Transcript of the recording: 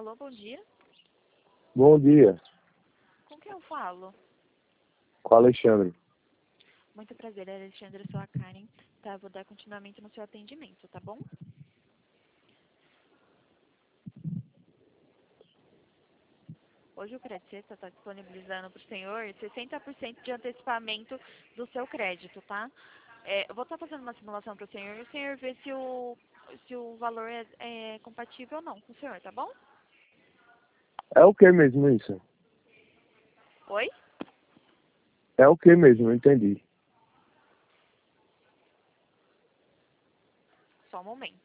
Alô, bom dia. Bom dia, Com quem eu falo? com o Alexandre. Muito prazer, Alexandre, sou a Karen. Tá, vou dar continuamento no seu atendimento, tá bom? Hoje o Credicesta está disponibilizando para o senhor 60% de antecipamento do seu crédito, tá? Eu vou estar fazendo uma simulação para o senhor e o senhor vê se o valor é compatível ou não com o senhor, tá bom? É o que mesmo isso? Oi? É o que mesmo? Eu entendi. Só um momento.